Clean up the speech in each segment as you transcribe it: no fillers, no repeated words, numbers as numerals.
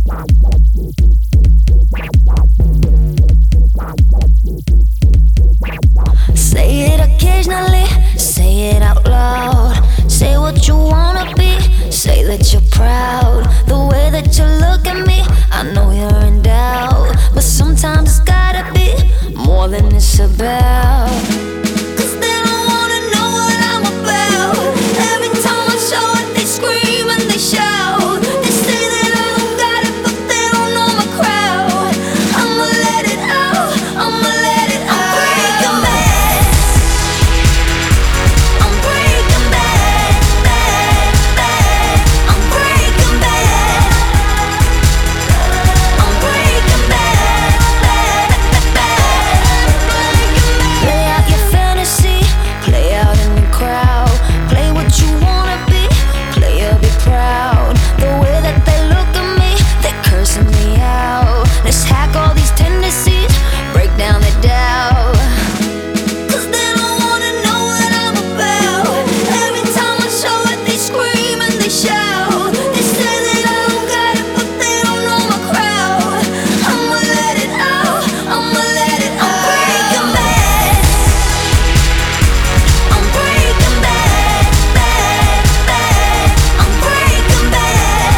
Say it occasionally, say it out loud. Say what you wanna be, say that you're proud. The way that you look at me, I know you're in doubt. But sometimes it's gotta be more than it's about. Cause they don't wanna know what I'm about. Every time I show it, they scream and they shout. They say that I don't got it, but they don't know my crowd. I'ma let it out, I'ma let it out. I'm breaking bad, I'm breaking bad, bad, bad. I'm breaking bad, I'm breaking bad, bad, bad. Play out your fantasy, play out in the crowd. Play what you wanna be, play or be proud. The way that they look at me, they're cursing me out. Let's hack all these tendencies, break down the doubt. Cause they don't wanna know what I'm about. Every time I show it, they scream and they shout. They say that I don't got it, but they don't know my crowd. I'ma let it out, I'ma let it out. I'm breaking bad, bad, bad. I'm breaking bad,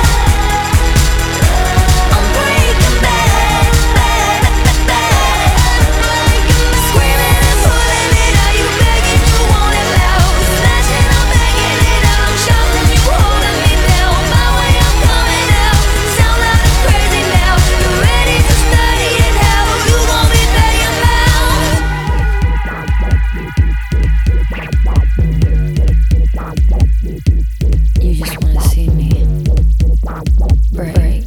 I'm breaking bad, bad, bad. Screaming and pulling it out, you begging, you want it loud. Snatching, I'm begging it out, I'm shouting, you holding me down. My way, I'm coming out. Sound loud and crazy now. You ready to study it? How you gon' be paying bound? You just wanna see me break.